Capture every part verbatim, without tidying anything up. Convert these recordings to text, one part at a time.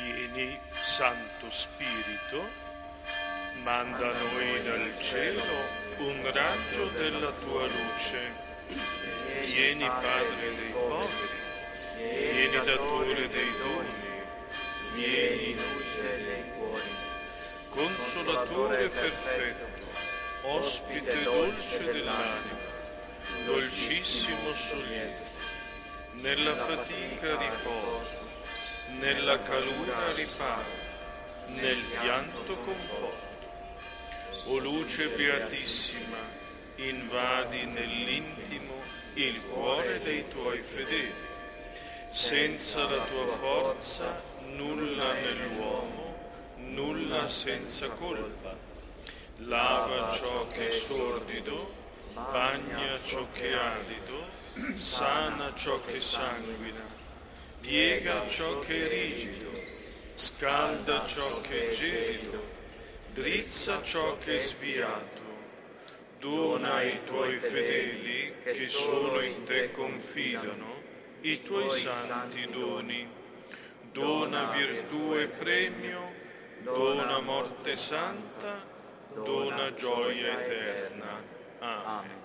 Vieni, Santo Spirito, manda a noi dal cielo un raggio della tua luce. Vieni, Padre dei poveri, vieni, Datore dei doni, vieni, luce dei cuori, consolatore perfetto, ospite dolce dell'anima, dolcissimo sollievo. Nella fatica riposo, nella calura riparo, nel pianto conforto. O luce beatissima, invadi nell'intimo il cuore dei tuoi fedeli. Senza la tua forza nulla nell'uomo, nulla senza colpa. Lava ciò che è sordido, bagna ciò che è arido, sana ciò che sanguina, piega ciò che è rigido, scalda ciò che è gelido, drizza ciò che è sviato. Dona ai tuoi fedeli che solo in te confidano i tuoi santi doni. Dona virtù e premio, dona morte santa, dona gioia eterna. Amen.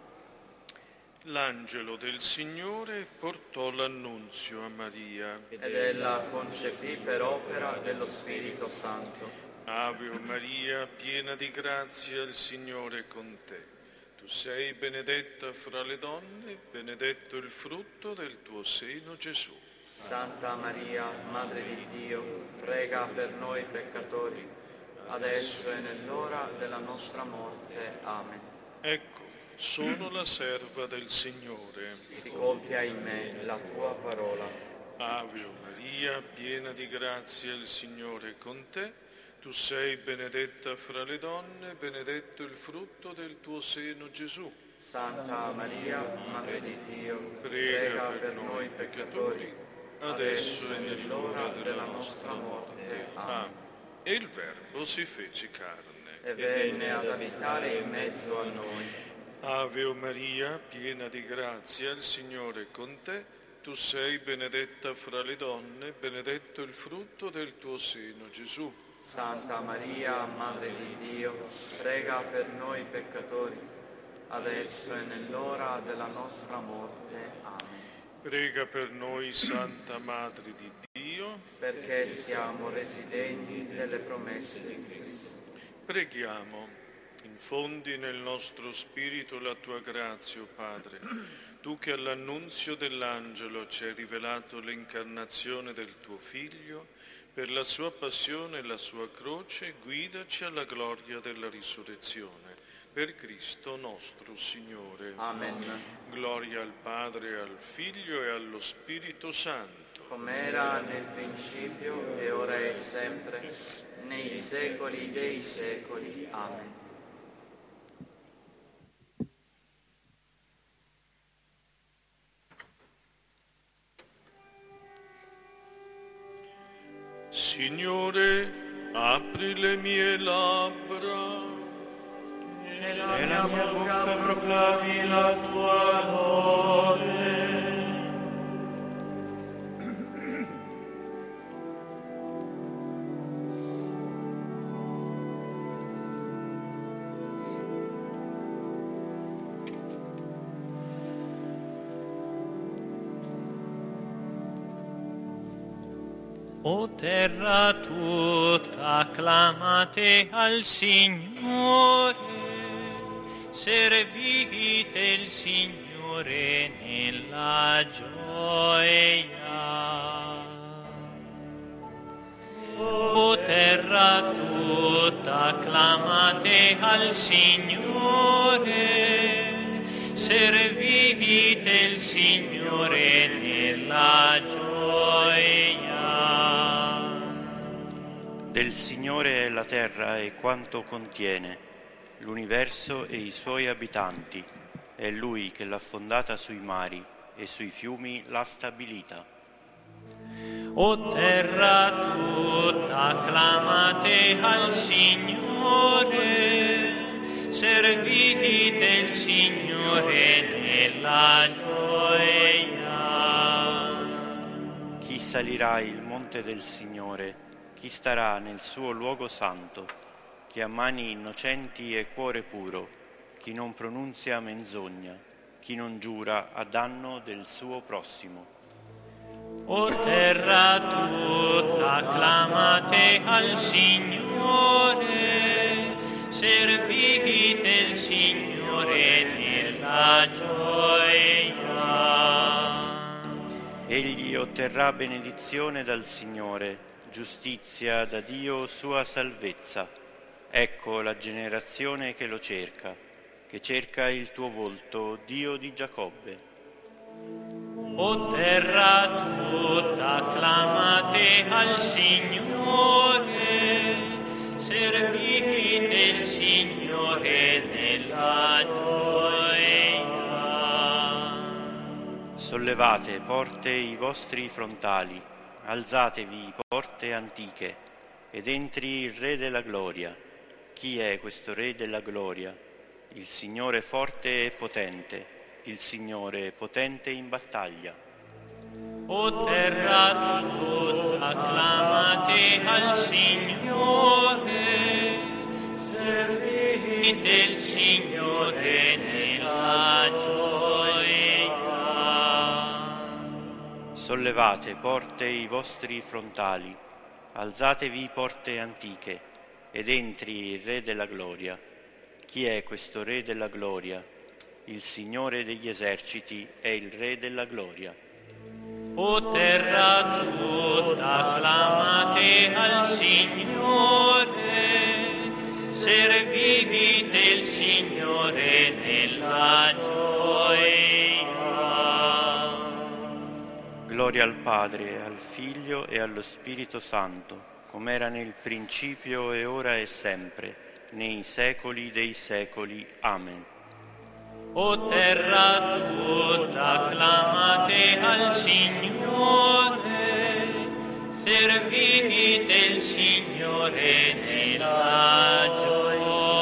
L'angelo del Signore portò l'annunzio a Maria. Ed ella concepì per opera dello Spirito Santo. Ave Maria, piena di grazia, il Signore è con te. Tu sei benedetta fra le donne, benedetto il frutto del tuo seno, Gesù. Santa Maria, Madre di Dio, prega per noi peccatori, adesso e nell'ora della nostra morte. Amen. Ecco, sono la serva del Signore. Si compia in me la tua parola. Ave Maria, piena di grazia, il Signore è con te. Tu sei benedetta fra le donne, benedetto il frutto del tuo seno, Gesù. Santa Maria, Madre di Dio, prega per noi peccatori, adesso e nell'ora della nostra morte. Amen. E il Verbo si fece carne e venne ad abitare in mezzo a noi. Ave Maria, piena di grazia, il Signore è con te. Tu sei benedetta fra le donne, benedetto il frutto del tuo seno, Gesù. Santa Maria, Madre di Dio, prega per noi peccatori, adesso e nell'ora della nostra morte. Amen. Prega per noi, Santa Madre di Dio, perché siamo resi degni delle promesse di Cristo. Preghiamo. Infondi nel nostro spirito la tua grazia, o Padre, tu che all'annunzio dell'angelo ci hai rivelato l'incarnazione del tuo Figlio. Per la sua passione e la sua croce, guidaci alla gloria della risurrezione. Per Cristo nostro Signore. Amen. Gloria al Padre, al Figlio e allo Spirito Santo. Come era nel principio, e ora e sempre, nei secoli dei secoli. Amen. Signore, apri le mie labbra, e la mia bocca proclami la tua lode. O terra tutta, acclamate al Signore, servite il Signore nella gioia. O terra tutta, acclamate al Signore, servite il Signore nella gioia. Del Signore è la terra e quanto contiene, l'universo e i suoi abitanti. È Lui che l'ha fondata sui mari e sui fiumi l'ha stabilita. O terra tutta, acclamate al Signore, servite il Signore nella gioia. Chi salirà il monte del Signore? Chi starà nel suo luogo santo? Chi ha mani innocenti e cuore puro, chi non pronunzia menzogna, chi non giura a danno del suo prossimo. O terra tutta, acclamate al Signore, servite il Signore nella gioia. Egli otterrà benedizione dal Signore, giustizia da Dio sua salvezza. Ecco la generazione che lo cerca, che cerca il tuo volto, Dio di Giacobbe. O terra tutta, acclamate al Signore, servite il Signore nella gioia. Sollevate, porte, i vostri frontali, alzatevi, porte antiche, ed entri il Re della gloria. Chi è questo Re della gloria? Il Signore forte e potente, il Signore potente in battaglia. O terra tutta, acclamate al Signore, servite il Signore nella gioia. Sollevate, porte, i vostri frontali, alzatevi, porte antiche, ed entri il Re della gloria. Chi è questo Re della gloria? Il Signore degli eserciti è il Re della gloria. O terra tutta, acclamate al Signore, servite il Signore nella gioia. Gloria al Padre, al Figlio e allo Spirito Santo, come era nel principio e ora e sempre, nei secoli dei secoli. Amen. O terra tutta, acclamate al Signore, servite il Signore nella gioia.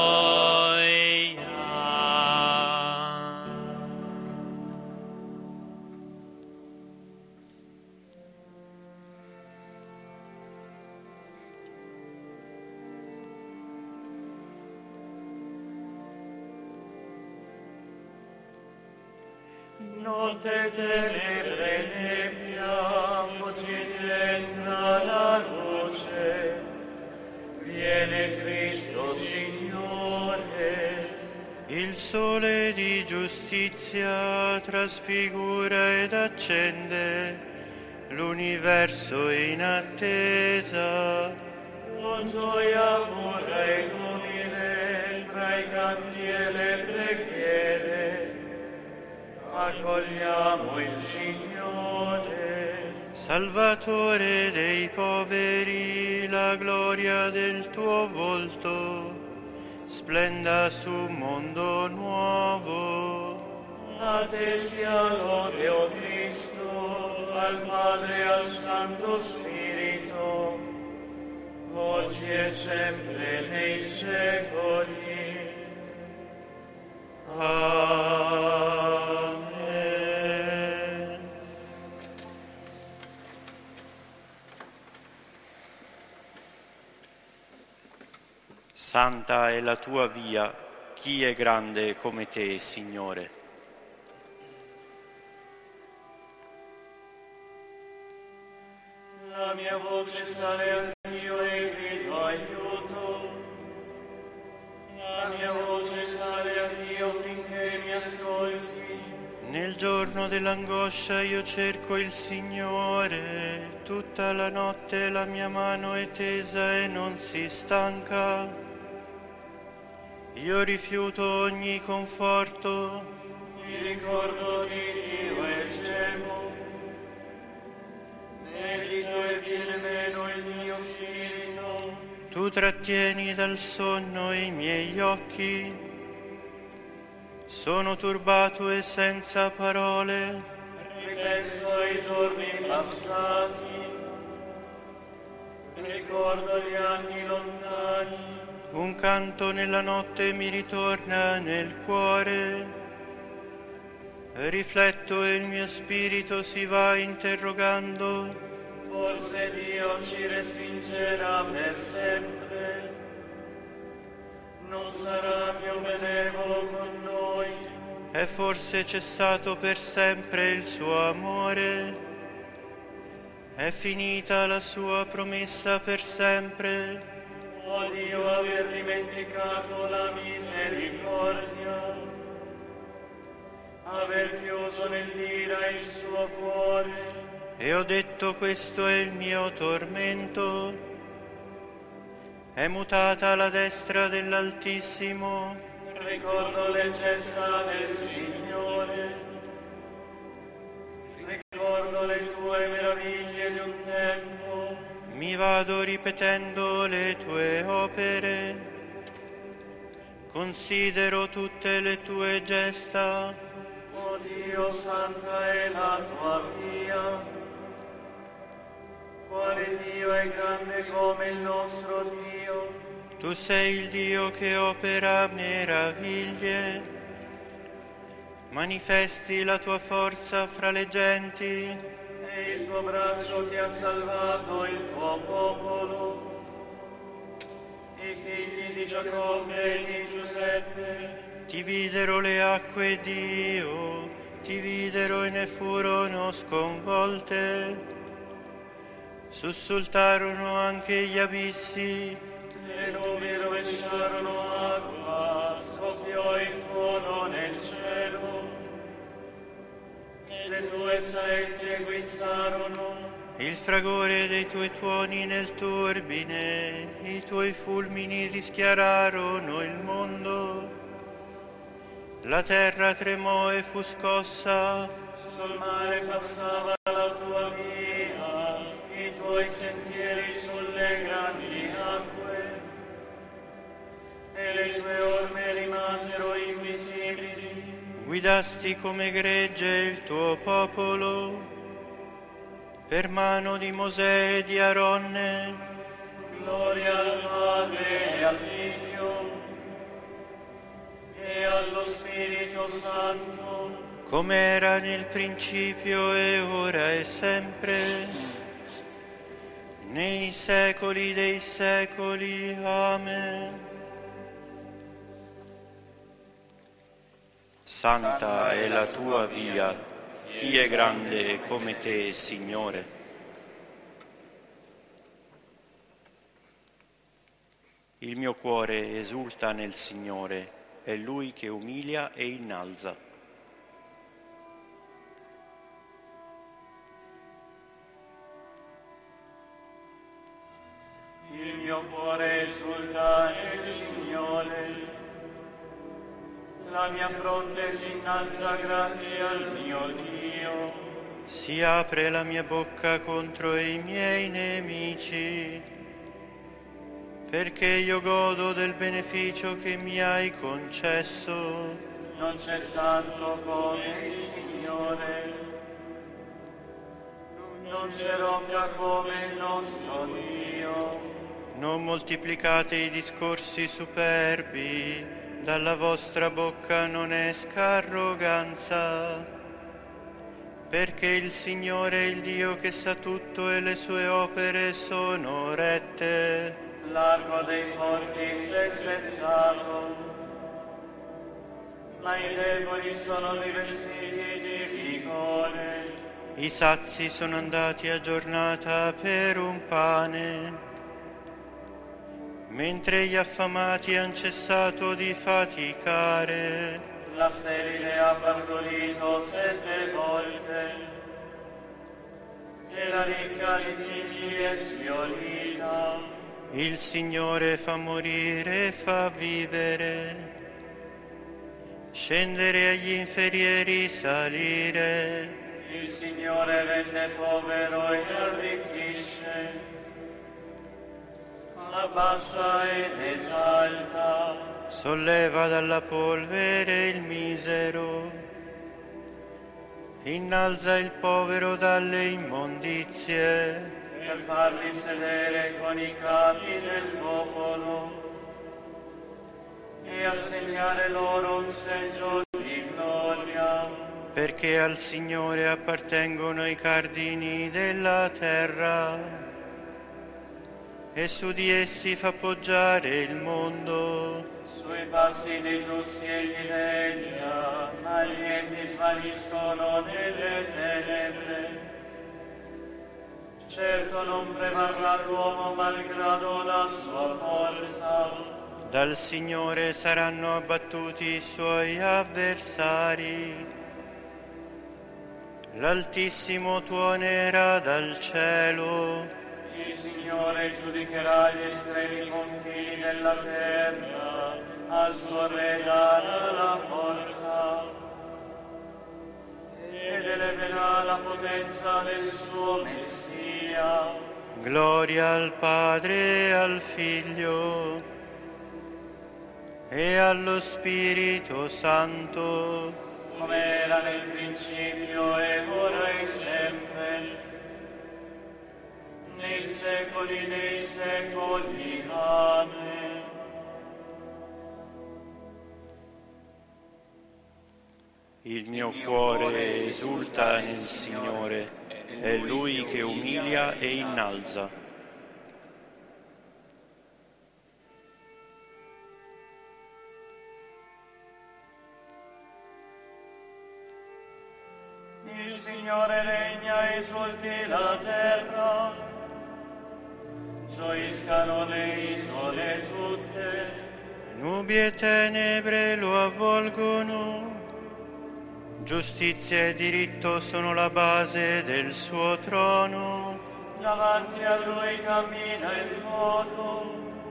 Notte tenebre nebbia, fuggite entra la luce, viene Cristo Signore. Il sole di giustizia trasfigura ed accende l'universo in attesa. Con gioia pura e umile, fra i canti e le preghiere, accogliamo il Signore. Salvatore dei poveri, la gloria del tuo volto splenda su un mondo nuovo. A te sia lode, o Cristo, al Padre e al Santo Spirito, oggi e sempre nei secoli. Amen. Santa è la tua via, chi è grande come te, Signore? La mia voce sale a Dio e grido aiuto. La mia voce sale a Dio finché mi ascolti. Nel giorno dell'angoscia io cerco il Signore, tutta la notte la mia mano è tesa e non si stanca. Io rifiuto ogni conforto. Mi ricordo di Dio e gemo. Medito e viene meno il mio spirito. Tu trattieni dal sonno i miei occhi. Sono turbato e senza parole. Ripenso ai giorni passati. Ricordo gli anni lontani. Un canto nella notte mi ritorna nel cuore. Rifletto e il mio spirito si va interrogando. forse Dio ci respingerà per sempre, non sarà più benevolo con noi. È forse cessato per sempre il suo amore? È finita la sua promessa per sempre? O Dio, aver dimenticato la misericordia, aver chiuso nell'ira il suo cuore. E ho detto: questo è il mio tormento. È mutata la destra dell'Altissimo. Ricordo le gesta del Signore, ricordo le tue meraviglie di un tempo. Mi vado ripetendo le tue opere, considero tutte le tue gesta. O Dio, santa è la tua via. Quale Dio è grande come il nostro Dio? Tu sei il Dio che opera meraviglie, manifesti la tua forza fra le genti. E il tuo braccio che ha salvato il tuo popolo, i figli di Giacobbe e di Giuseppe. Ti videro le acque, Dio, ti videro e ne furono sconvolte. Sussultarono anche gli abissi. Le nubi rovesciarono acqua, scoppiò il tuono nel cielo. Le tue saette guizzarono. Il fragore dei tuoi tuoni nel turbine, i tuoi fulmini rischiararono il mondo. La terra tremò e fu scossa. Sul mare passava la tua via, i tuoi sentieri sulle grandi acque, e le tue orme rimasero invisibili. Guidasti come gregge il tuo popolo, per mano di Mosè e di Aronne. Gloria al Padre e al Figlio e allo Spirito Santo, come era nel principio e ora e sempre, nei secoli dei secoli. Amen. Santa è la tua via, chi è grande come te, Signore? Il mio cuore esulta nel Signore, è Lui che umilia e innalza. il mio cuore esulta nel Signore. La mia fronte si innalza grazie al mio Dio. Si apre la mia bocca contro i miei nemici, perché io godo del beneficio che mi hai concesso. Non c'è santo come il Signore, non c'è rocca come il nostro Dio. Non moltiplicate i discorsi superbi, dalla vostra bocca non esca arroganza, perché il Signore è il Dio che sa tutto e le sue opere sono rette. L'arco dei forti si è spezzato, ma i deboli sono rivestiti di vigore. I sazi sono andati a giornata per un pane, mentre gli affamati han cessato di faticare. La sterile ha partorito sette volte, e la ricca di figli è sfiorita. Il Signore fa morire e fa vivere, scendere agli inferiori, salire. Il Signore rende povero e arricchisce, abbassa ed esalta. Solleva dalla polvere il misero, innalza il povero dalle immondizie, per farli sedere con i capi del popolo e assegnare loro un seggio di gloria. perché al Signore appartengono i cardini della terra e su di essi fa poggiare il mondo. Sui passi dei giusti egli regna, ma gli empi svaniscono nelle tenebre. Certo non prevarrà l'uomo malgrado la sua forza. Dal Signore saranno abbattuti i suoi avversari. L'Altissimo tuonerà dal cielo. Il Signore giudicherà gli estremi confini della terra, al suo re darà la forza ed eleverà la potenza del suo Messia. Gloria al Padre e al Figlio e allo Spirito Santo, come era nel principio e ora e sempre, nei secoli dei secoli. Amen. Il mio cuore esulta nel Signore, è Lui che umilia e innalza. Il Signore regna, esulti la terra, gioiscano le isole tutte. Nubi e tenebre lo avvolgono, giustizia e diritto sono la base del suo trono. Davanti a lui cammina il fuoco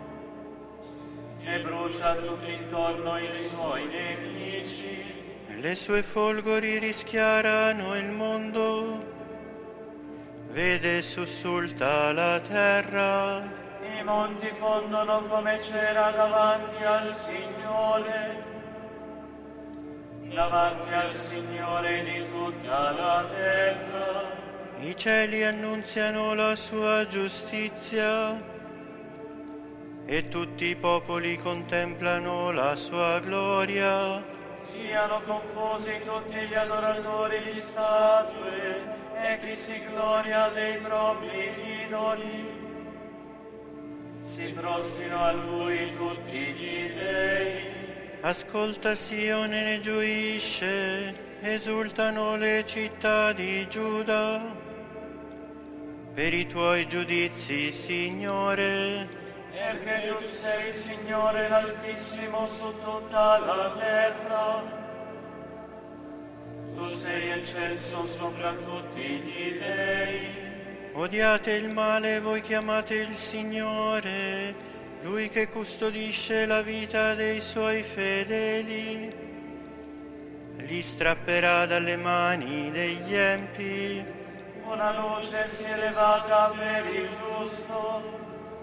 e brucia tutto intorno i suoi nemici. Le sue folgori rischiarano il mondo, vede sussulta la terra. I monti fondono come cera davanti al Signore, davanti al Signore di tutta la terra. I cieli annunziano la sua giustizia e tutti i popoli contemplano la sua gloria. Siano confusi tutti gli adoratori di statue e chi si gloria dei propri idoli. Si prostrino a lui tutti gli dei. Ascolta Sione, ne gioisce, esultano le città di Giuda. Per i tuoi giudizi, Signore, Perché tu sei, Signore, l'Altissimo su tutta la terra. Tu sei eccelso sopra tutti gli dei. odiate il male, voi chiamate il Signore, Lui che custodisce la vita dei suoi fedeli. Li strapperà dalle mani degli empi. Una luce si è levata per il giusto,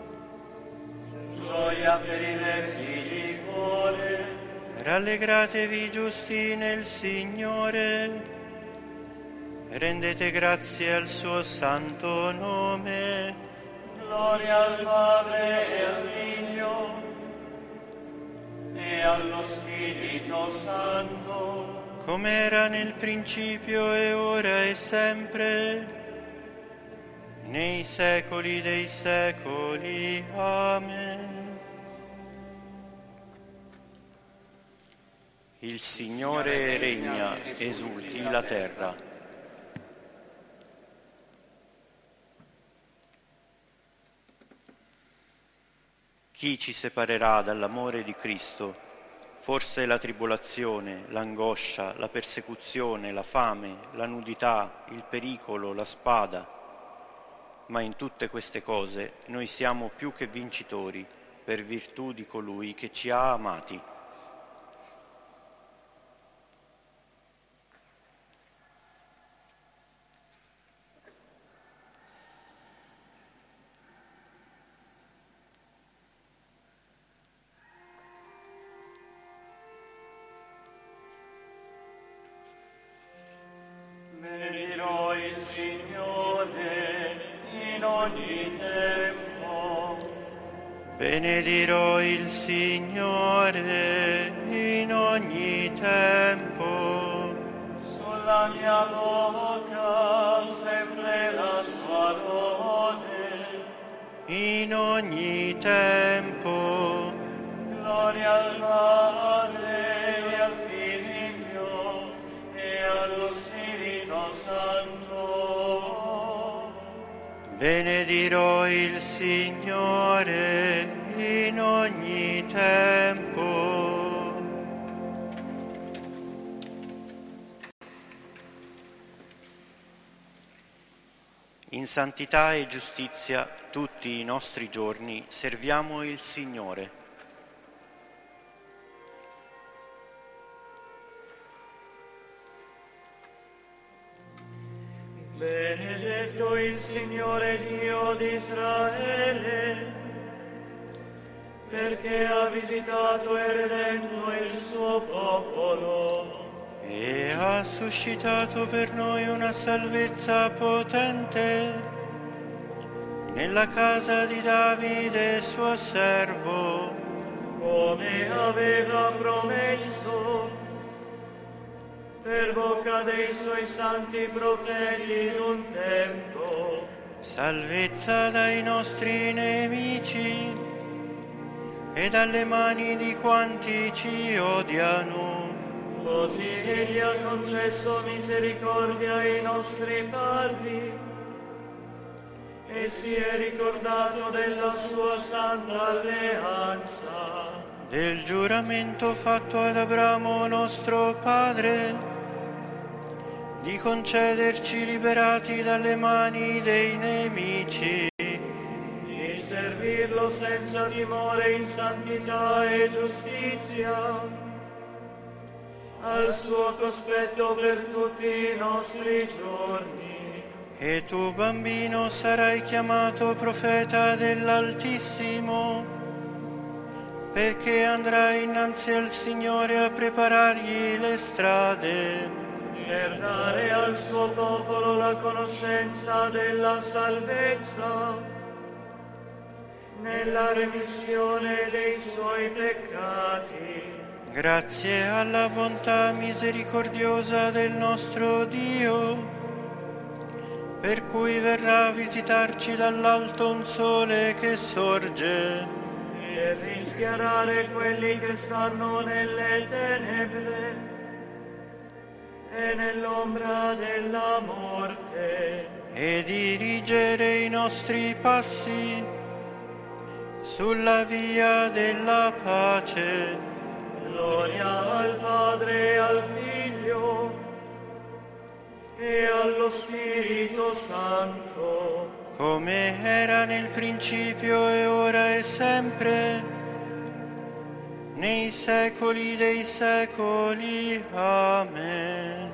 gioia per i retti di cuore. Rallegratevi giusti nel Signore, rendete grazie al suo santo nome. Gloria al Padre e al Figlio e allo Spirito Santo, come era nel principio e ora e sempre, nei secoli dei secoli. Amen. Il Signore regna, esulti la terra. Chi ci separerà dall'amore di Cristo? Forse la tribolazione, l'angoscia, la persecuzione, la fame, la nudità, il pericolo, la spada. Ma in tutte queste cose noi siamo più che vincitori per virtù di colui che ci ha amati. benedirò il Signore in ogni tempo. Benedirò il Signore in ogni tempo. Sulla la mia bocca sempre la sua lode. In ogni tempo. Gloria al Padre e al Figlio e allo Spirito Santo. Benedirò il Signore in ogni tempo. In santità e giustizia tutti i nostri giorni serviamo il Signore. Benedetto il Signore Dio di Israele, perché ha visitato e redento il suo popolo e ha suscitato per noi una salvezza potente nella casa di Davide suo servo, come aveva promesso per bocca dei suoi santi profeti in un tempo. Salvezza dai nostri nemici e dalle mani di quanti ci odiano. Così egli ha concesso misericordia ai nostri padri e si è ricordato della sua santa alleanza, del giuramento fatto ad Abramo nostro padre, di concederci liberati dalle mani dei nemici, di servirlo senza timore in santità e giustizia, al suo cospetto per tutti i nostri giorni. E tu, bambino, sarai chiamato profeta dell'Altissimo, perché andrai innanzi al Signore a preparargli le strade, per dare al suo popolo la conoscenza della salvezza, nella remissione dei suoi peccati. Grazie alla bontà misericordiosa del nostro Dio, per cui verrà a visitarci dall'alto un sole che sorge, e rischiarare quelli che stanno nelle tenebre e nell'ombra della morte, e dirigere i nostri passi sulla via della pace. Gloria al Padre e al Figlio e allo Spirito Santo, come era nel principio e ora e sempre, nei secoli dei secoli. Amen.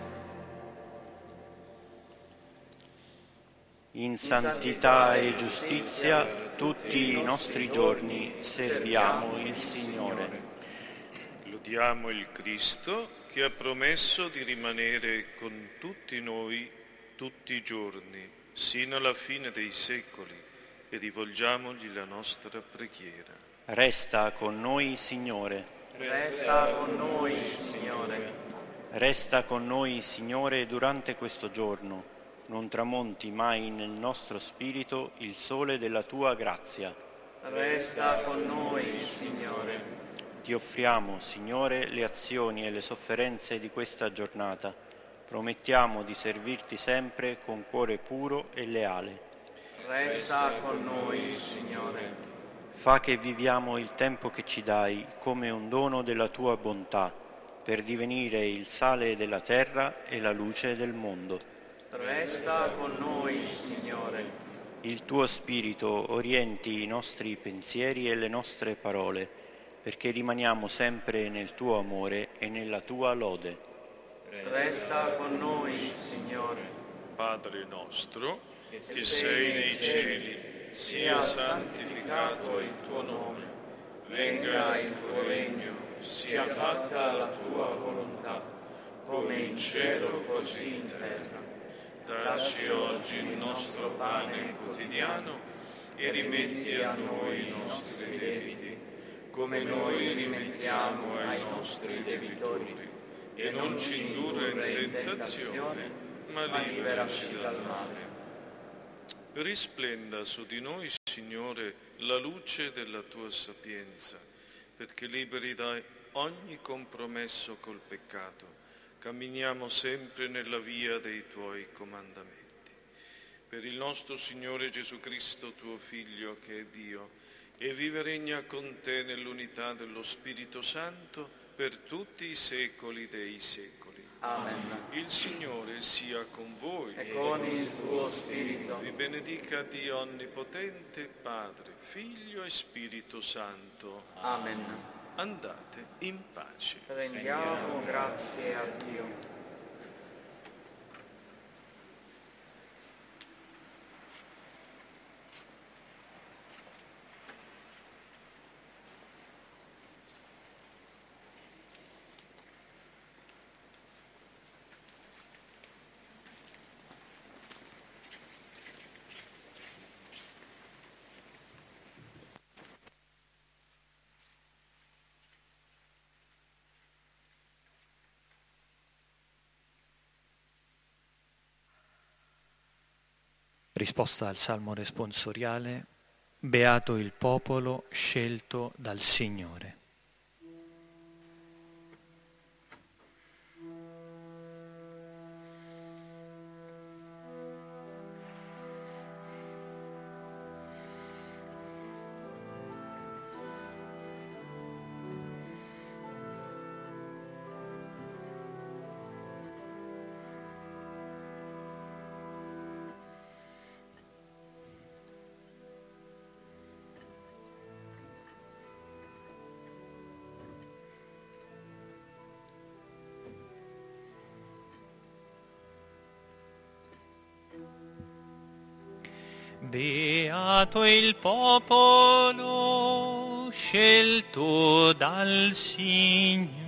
In santità e giustizia tutti i nostri giorni serviamo il Signore. Lodiamo il Cristo che ha promesso di rimanere con tutti noi tutti i giorni, sino alla fine dei secoli, e rivolgiamogli la nostra preghiera. Resta con noi, Signore. Resta con noi, Signore. Resta con noi, Signore, durante questo giorno. Non tramonti mai nel nostro spirito il sole della tua grazia. Resta con noi, Signore. Ti offriamo, Signore, le azioni e le sofferenze di questa giornata. Promettiamo di servirti sempre con cuore puro e leale. Resta con noi, Signore. Fa che viviamo il tempo che ci dai come un dono della tua bontà, per divenire il sale della terra e la luce del mondo. Resta con noi, Signore. Il tuo Spirito orienti i nostri pensieri e le nostre parole, perché rimaniamo sempre nel tuo amore e nella tua lode. Resta con noi, Signore. Padre nostro, che sei nei cieli, sia santificato il tuo nome. Venga il tuo regno, sia fatta la tua volontà, come in cielo così in terra. Dacci oggi il nostro pane quotidiano e rimetti a noi i nostri debiti, come noi rimettiamo ai nostri debitori, e non ci indurre in tentazione, ma liberaci dal male. Risplenda su di noi, Signore, la luce della tua sapienza, perché liberi da ogni compromesso col peccato, camminiamo sempre nella via dei tuoi comandamenti. Per il nostro Signore Gesù Cristo, tuo Figlio, che è Dio, e vive e regna con te nell'unità dello Spirito Santo per tutti i secoli dei secoli. Amen. Il Signore sia con voi E con il tuo spirito. Vi benedica Dio Onnipotente, Padre, Figlio e Spirito Santo. Amen. Andate in pace. Rendiamo grazie a Dio. Risposta al Salmo responsoriale: Beato il popolo scelto dal Signore. Beato il popolo scelto dal Signore.